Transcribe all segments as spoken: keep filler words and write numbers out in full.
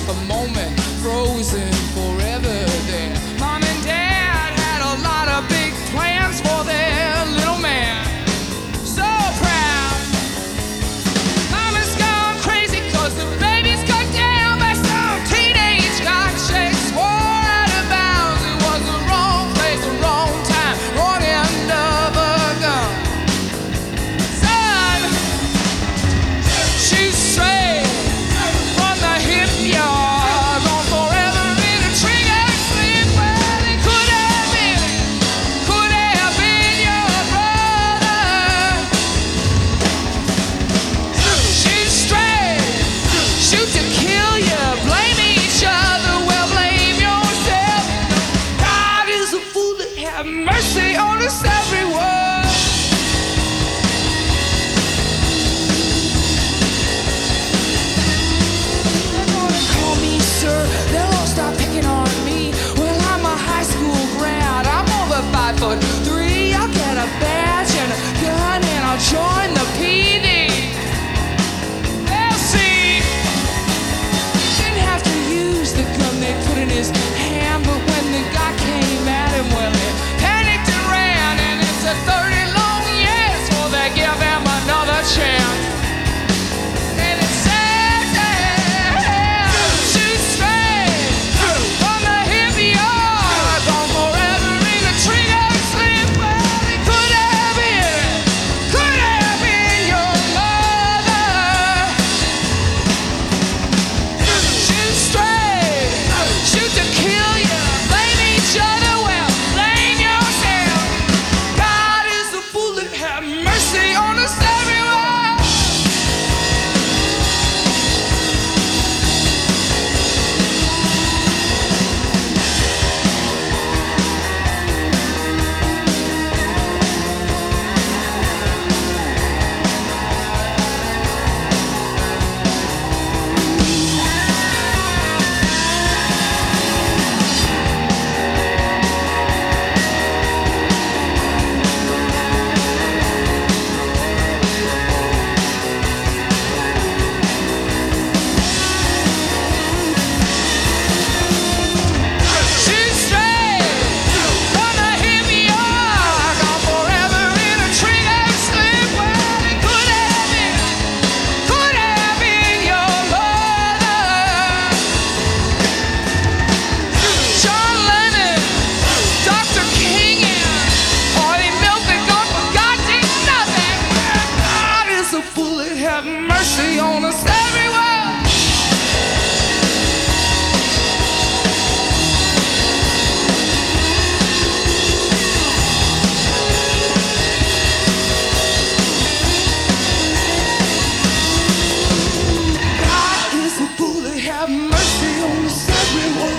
a moment frozen forever there. Mom and Dad had a lot of big plans for their little man. So proud. Mama's gone crazy 'cause the baby's cut down by some teenage cockshack. Swore out of bounds it was the wrong place, the wrong time, wrong end of a gun. Son, she's straight from the hip yard, gone forever in a trigger sleep. Well, it could have been, could have been your brother. She's straight, shoot to kill you, blame each other, well blame yourself. God is a fool to have mercy on us everyone. They're gonna call me sir, they'll all start picking on me. Well, I'm a high school grad, I'm over five foot three. I'll get a badge and a gun and I'll join the P D. They'll see. Didn't have to use the gun they put in his hand, but when the guy came at him, well, he panicked and ran, and it's a thirty long years before they give him another chance. And it's sad, sad, shoot straight from the hip yard, gone forever in a trigger sleep. Well, it could have been, could have been your mother. Shoot straight, shoot to kill you, blame each other, well, blame yourself. God is a fool to have mercy on us everyone. Shoot straight from the hip yard, gone forever in a trigger sleep. Well, it could have been, could have been your mother. John Lennon, Doctor King, and Harvey Milk, they gone forgotten nothing. God is a fool to have mercy on us everyone. God is a fool to have mercy on us everyone.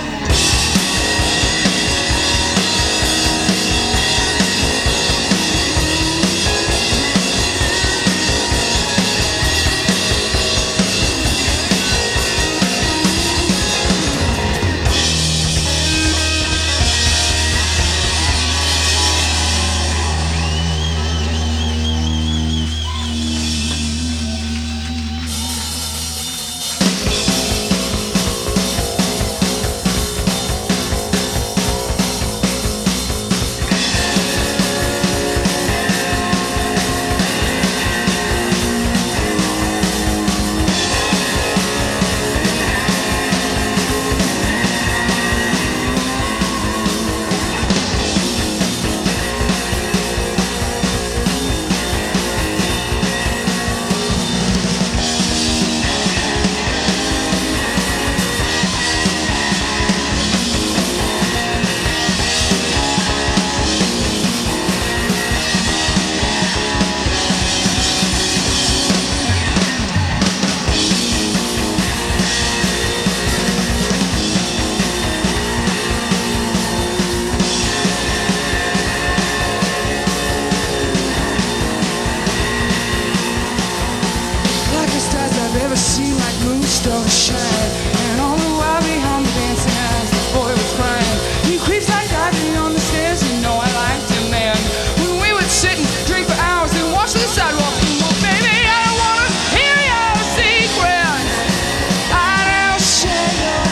Blackest eyes I've ever seen, like moonstone shine. And all the while behind the dancing eyes, the boy was crying. He creeps like ivy on the stairs, you know I liked him then. When we would sit and drink for hours and watch the sidewalk. Well, baby, I don't wanna hear your secret. I don't share your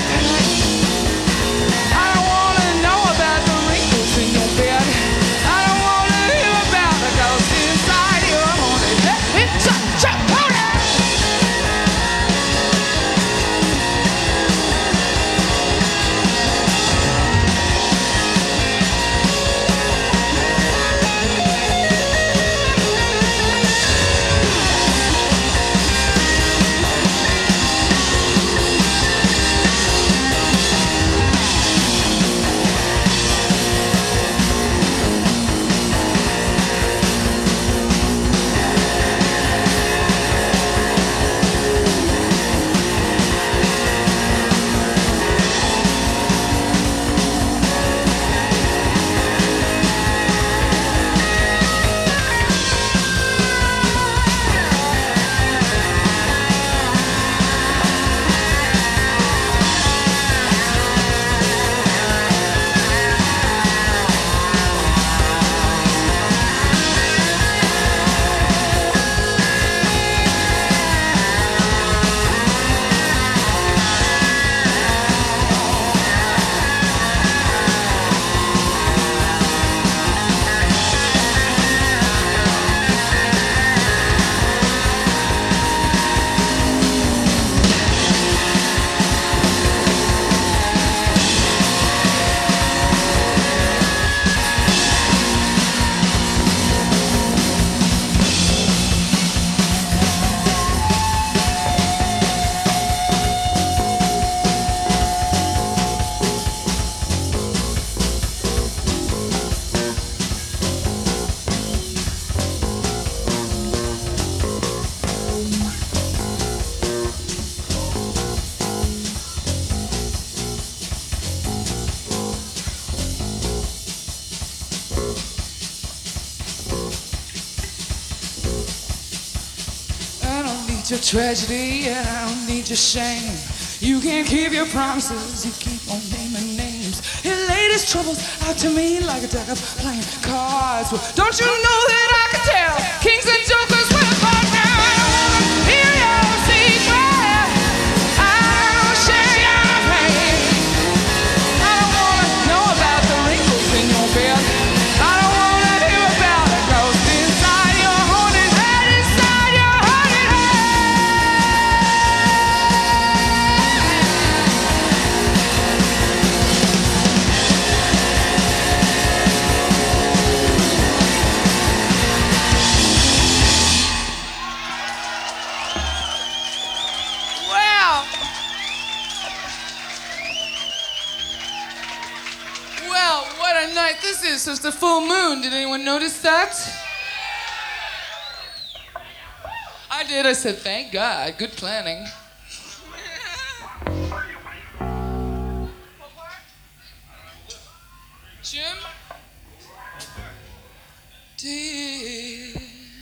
need your tragedy, and I don't need your shame. You can't keep your promises, you keep on naming names. Your latest troubles out to me like a deck of playing cards. Well, don't you know that I can tell kings and jokers will fall down? Hear your secret, I'll share your pain. I don't wanna know about the wrinkles in your beard. I don't wanna hear about a ghost inside your haunted head, inside your haunted head. Well, well, what a night this is. It's the full moon. Did anyone notice that? I did. I said, thank God. Good planning. Jim? Dear,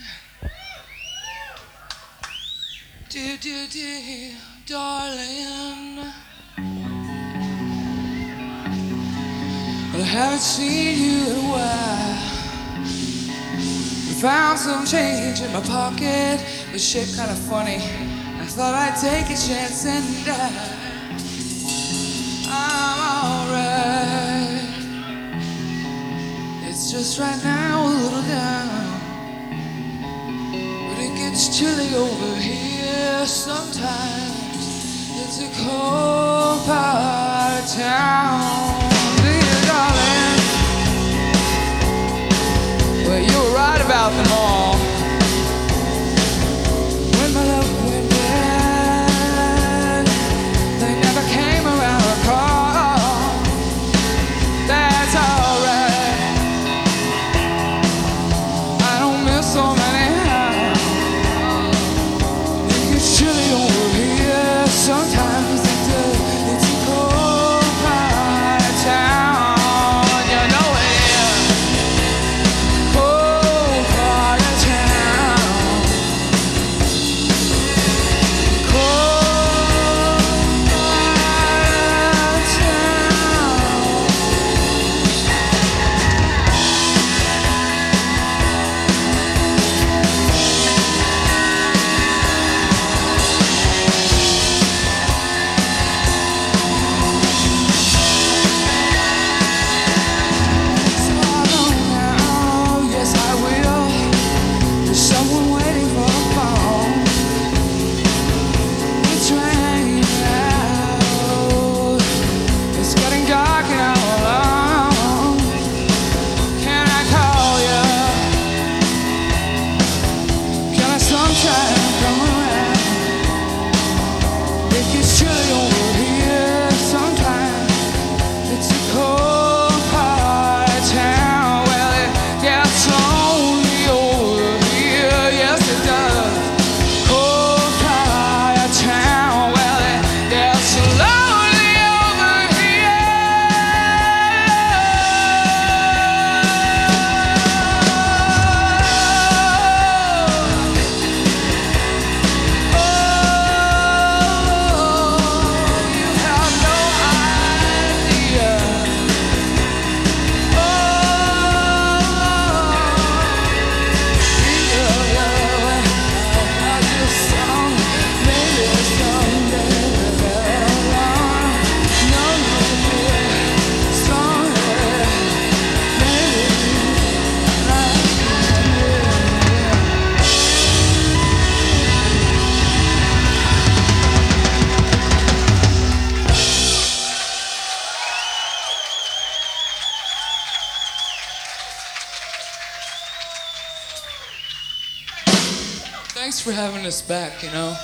dear, dear, dear, darling. Well, I haven't seen you in a while. I found some change in my pocket. It was shaped kind of funny. I thought I'd take a chance and die. I'm alright. It's just right now a little down, but it gets chilly over here sometimes. It's a cold part of town, dear darling. Well, you were right about them all. When my love went dead, they never came around to call. That's alright. I don't miss so many times. It gets chilly over here sometimes. It does. It's a cold part of town. You know it. Cold part of town. Cold part of town. So I know now, yes I will. There's someone waiting for a phone. It's raining out. It's getting dark and I'm alone. Can I call you? Can I sometime come around? It gets chilly over here sometimes. It's a cold part of town. Well, it gets lonely over here. Yes, it does. Cold part of town. Well, it gets lonely over Thanks for having us back, you know.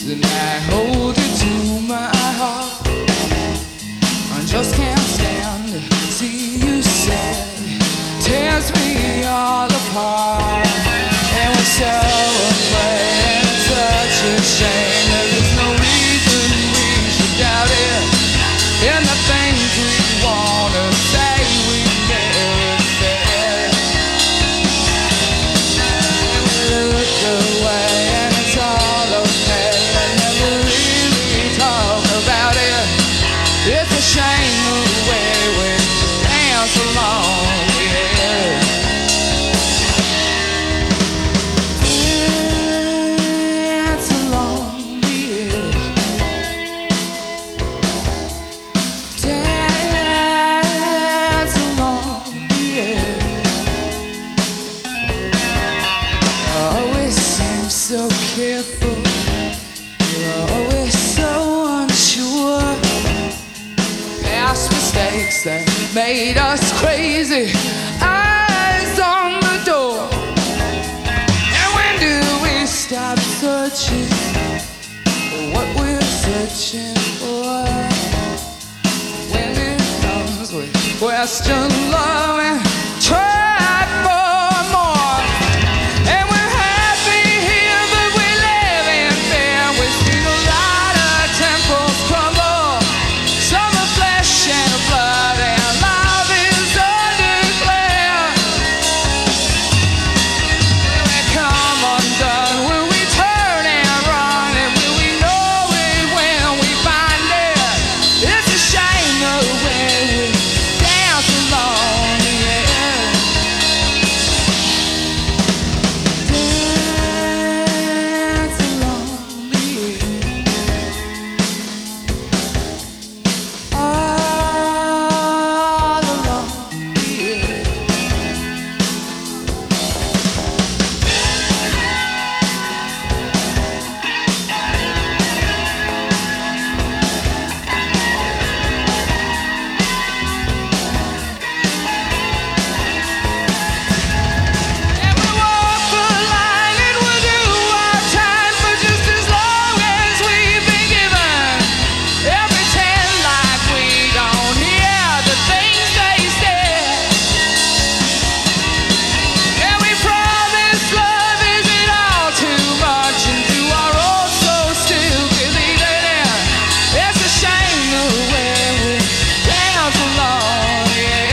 and I hold it to my heart. I just can't stand to see you sad. Tears me all apart. And we're so afraid, and such a shame that there's no reason we should doubt it. And the things we wanna say we never said. And we look away and it's all okay. I never really talk about it. It's a shame the way we dance along, yeah. Dance along, yeah. Dance along, yeah. Always seem so careful. You're always so unsure. Past mistakes that made us crazy. Eyes on the door. And when do we stop searching for what we're searching for? When it comes with question love and try for more. And we're happy here, but we live in fear. We've seen a lot of temples crumble. Some are flesh and blood, and love is undeclared. Will we come undone? Will we turn and run? And will we know it when we find it? It's a shame the way we dance along, yeah. Dance along, yeah. All along, yeah. And we walk the line and we'll do our time for just as long as we've been given. And pretend like we don't hear the things they say. And we promise love isn't all too much, and do our own so still believe in it. It's a shame the way we dance along, yeah.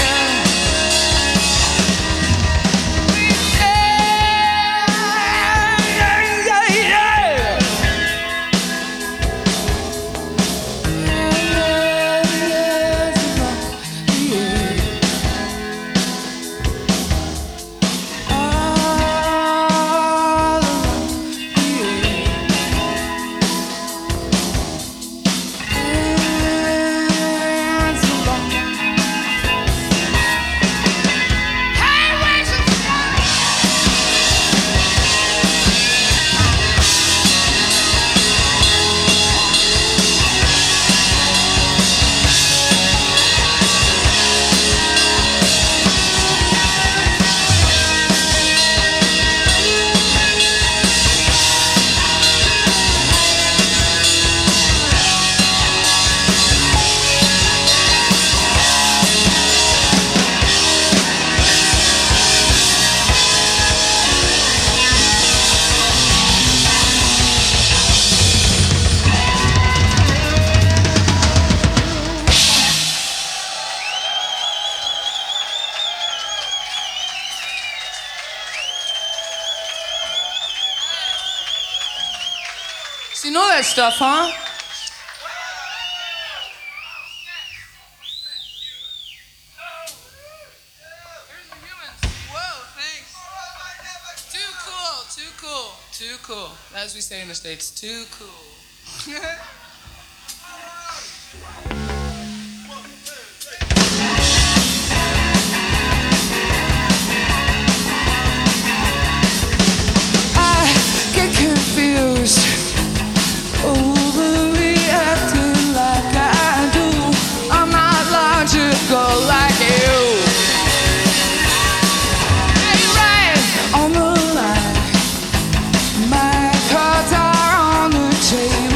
So you know that stuff, huh? Here's the humans. Whoa, thanks. Too cool, too cool, too cool. As we say in the States, too cool. I get confused, overreacting like I do. I'm not logical like you. Hey, right on the line. My cards are on the table.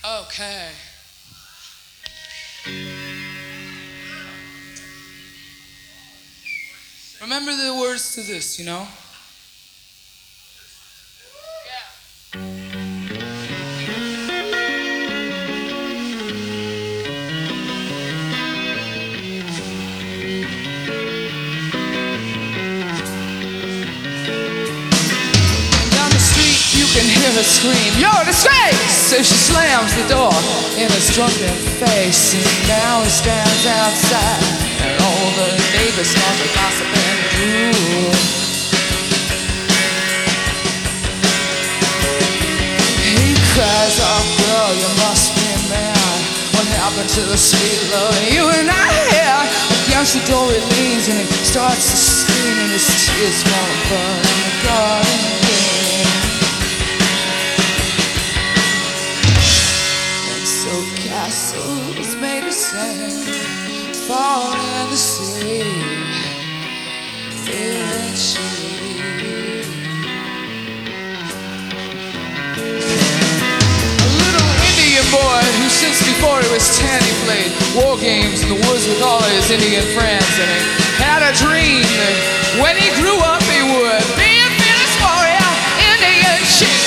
Okay. Remember the words to this, you know? You can hear her scream, "You're a disgrace!" So she slams the door in his drunken face. And now he stands outside, and all the neighbors start to gossip and drool. He cries, "Oh girl, you must be mad. What happened to the sweet love you and I had?" Against the door he leans and he starts to scream, and his tears fall burn in the garden again. So castles made of sand fall in the sea eventually. A little Indian boy who since before he was ten he played war games in the woods with all his Indian friends, and he had a dream that when he grew up he would be a fierce warrior Indian chief.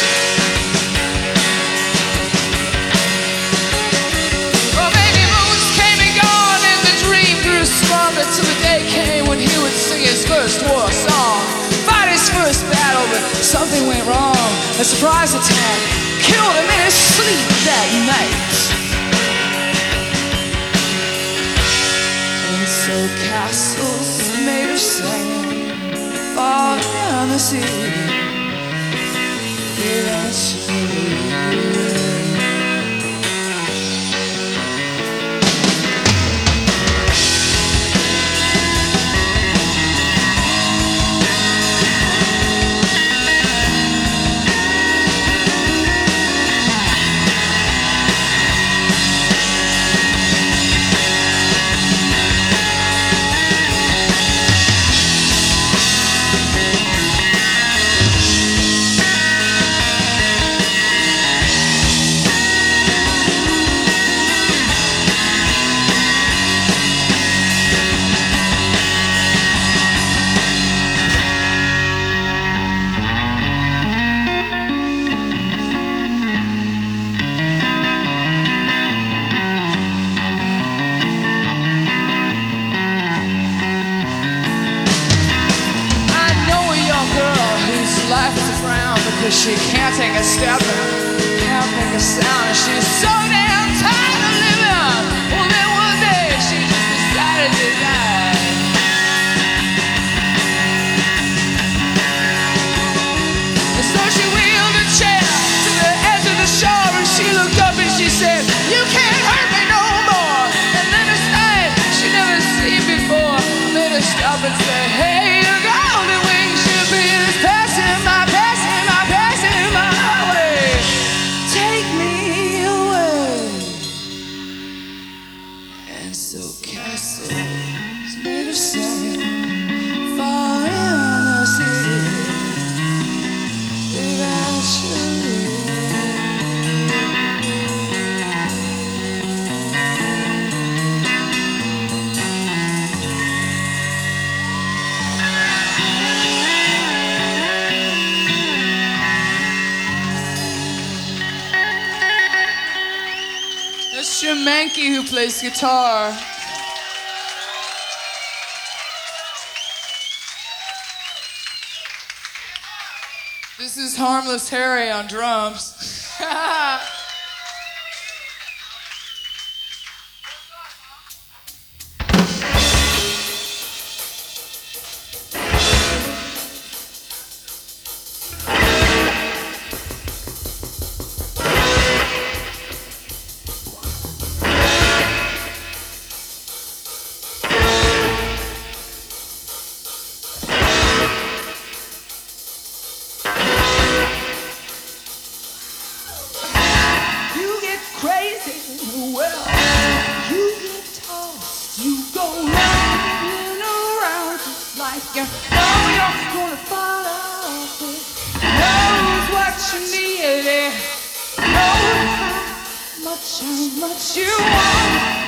Till the day came when he would sing his first war song, fight his first battle, but something went wrong. A surprise attack killed him in his sleep that night. And so castles made of sand fall down the sea eventually. She can't take a step and can't make a sound. She's so damn tired of living. Well, then one day she just decided to die. And so she wheeled a chair to the edge of the shore, and she looked up and she said, "You can't hurt me no more." And then a sight she never seen before made her stop and say, "Hey, your golden wings should be just passing my passing my passing my way. Take me away." And so castles made of sand fall in the sea eventually. That's Jim Mankey who plays guitar. This is Harmless Harry on drums. You know you're gonna fall off it. Knows what you need, knows how much Touch how much you want.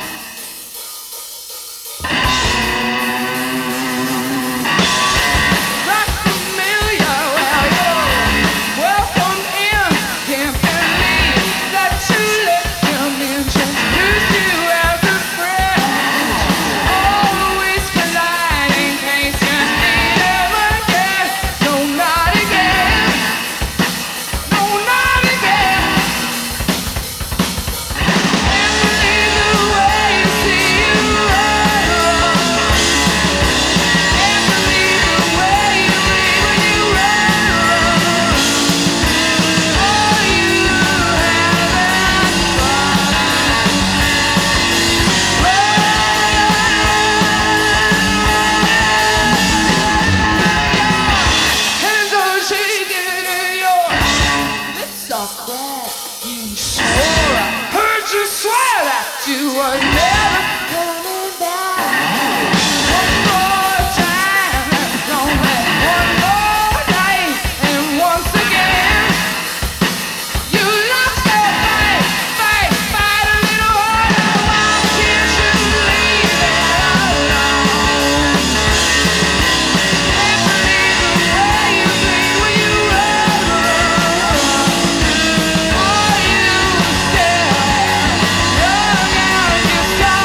Not familiar, well, you're welcome in. Can't believe that you let him introduce you as a friend. Always polite in case you need him again. No, not again. No, not again. Can't believe the way you see you run. Can't believe the way you leave when you run. Oh, you haven't hands are shaking and your lips are cracked. You swore, I heard you swear that you were never coming back. One more time, don't let one more night, and once again, you lost your fight, fight, fight a little harder. Why can't you leave it alone? Can't believe the way you bleed when you run. Are you still young as you start?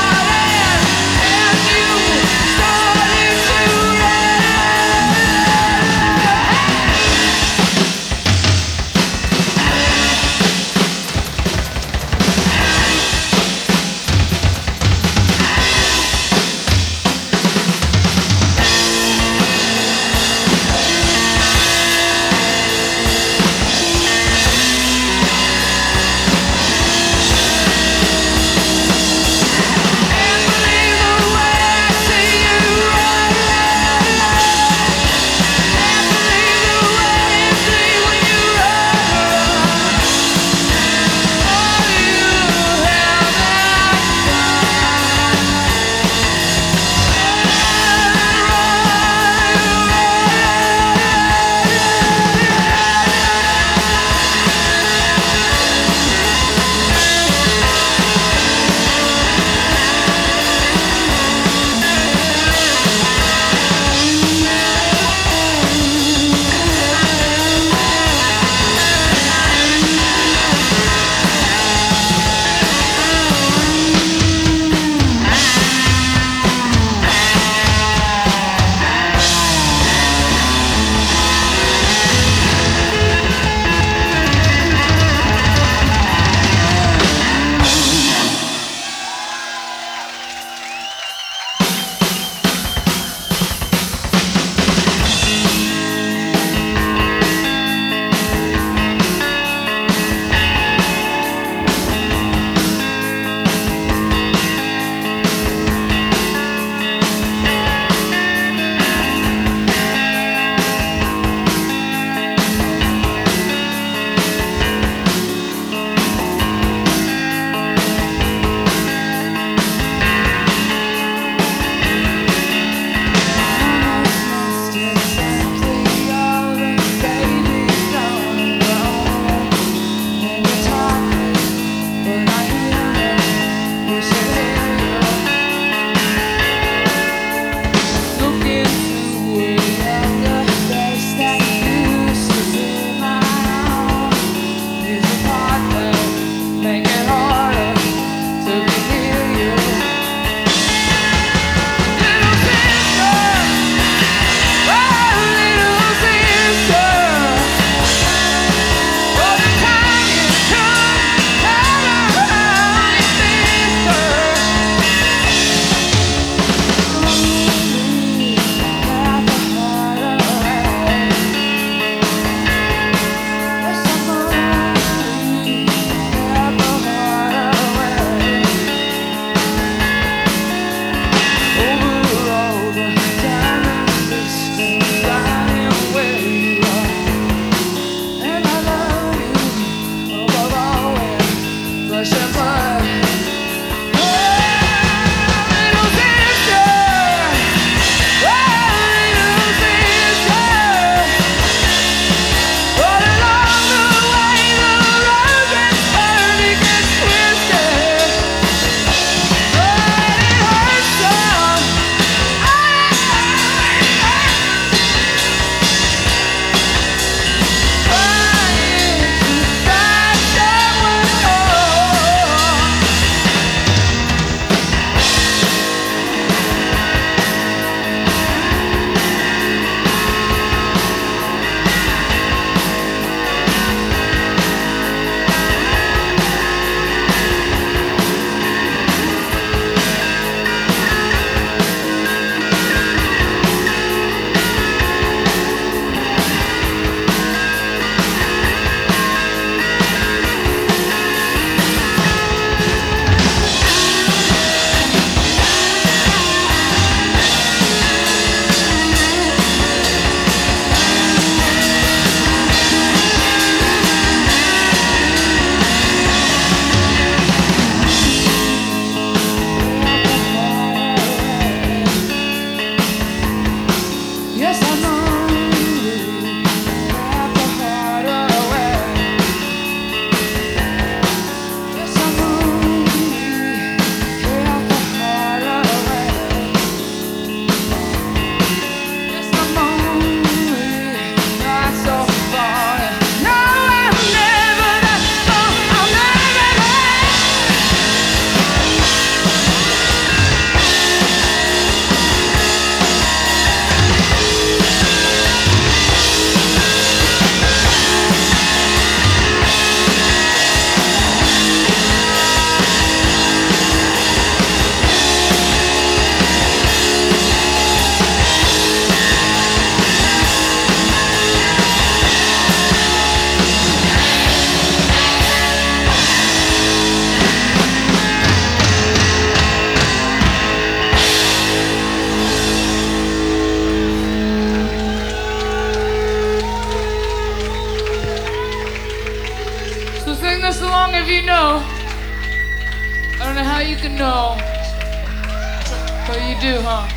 song if you know. I don't know how you can know, but you do, huh?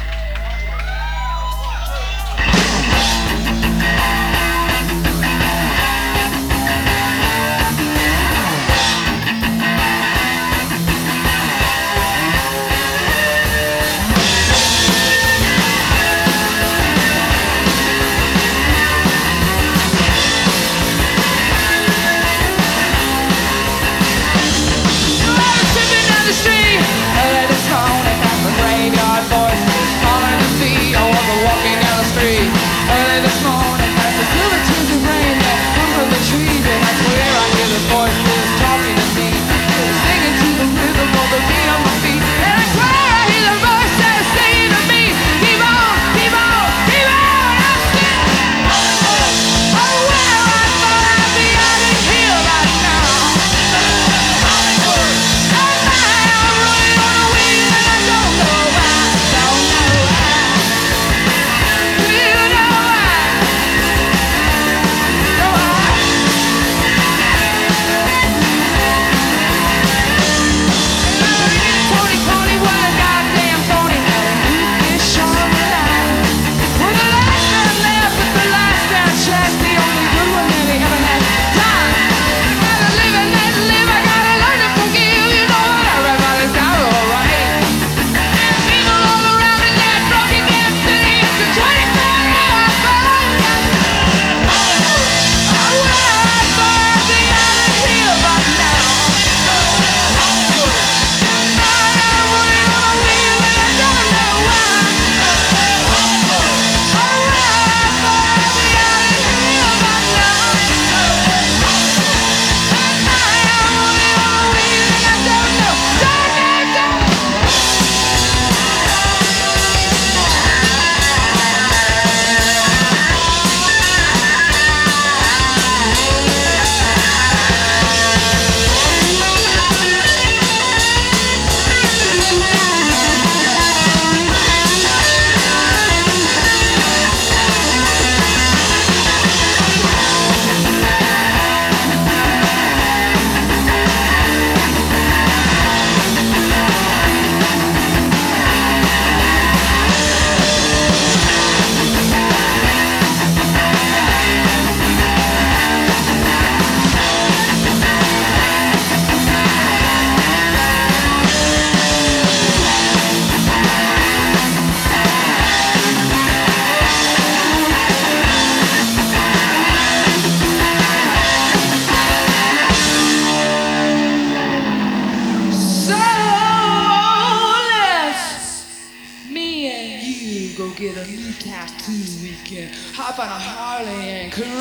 Go get a new tattoo. We can hop on a Harley and cruise.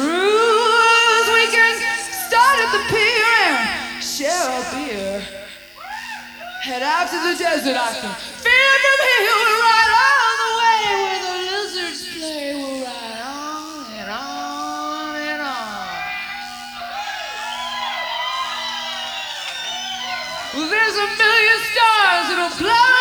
We can start at the pier and share a beer. Head out to the desert. I can feel it from here. We're right on the way where the lizards play. We're right on and on and on. Well, there's a million stars that'll glow.